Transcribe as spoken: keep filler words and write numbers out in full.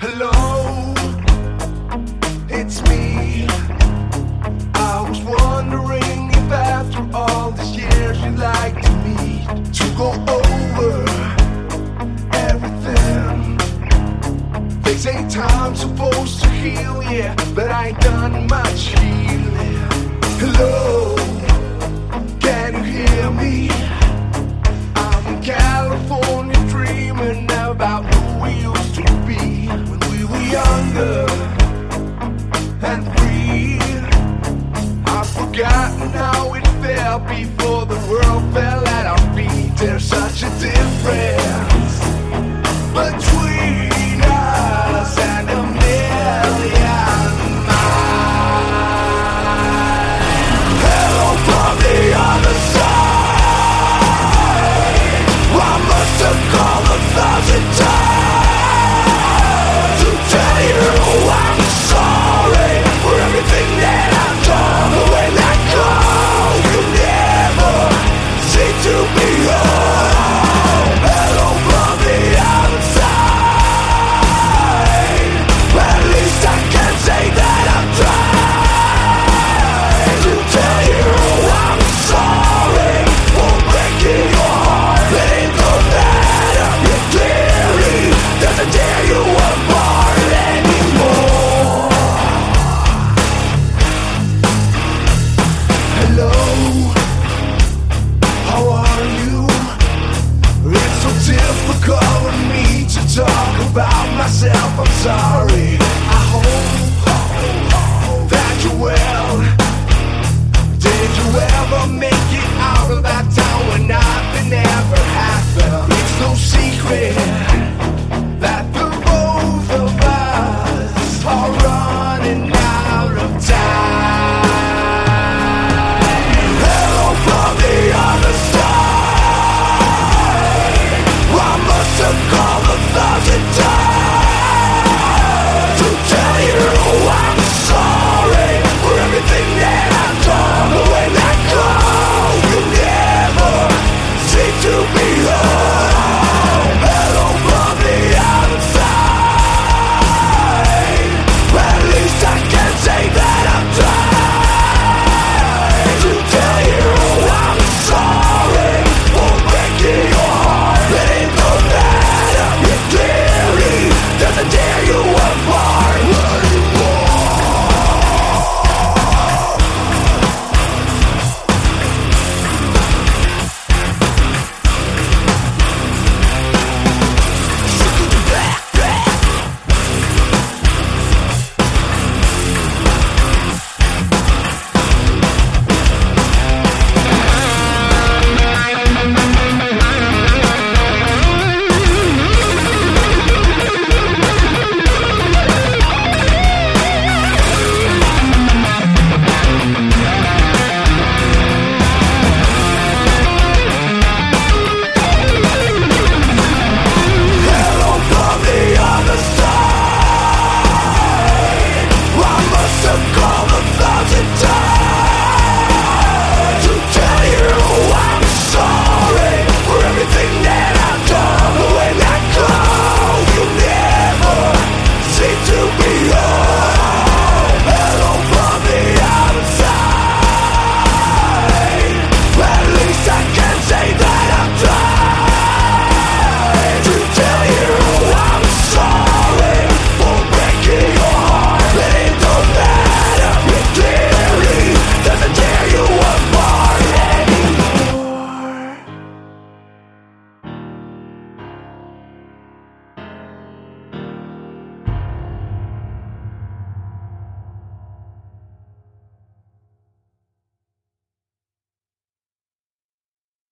Hello, it's me. I was wondering if after all these years you'd like to meet to go over everything. They say time's supposed to heal, yeah, but I ain't done much healing. Hello, can you hear me? I'm in California dreaming about who we used to be when we were younger and free. I've forgotten how it felt before the world fell at our feet. There's such a difference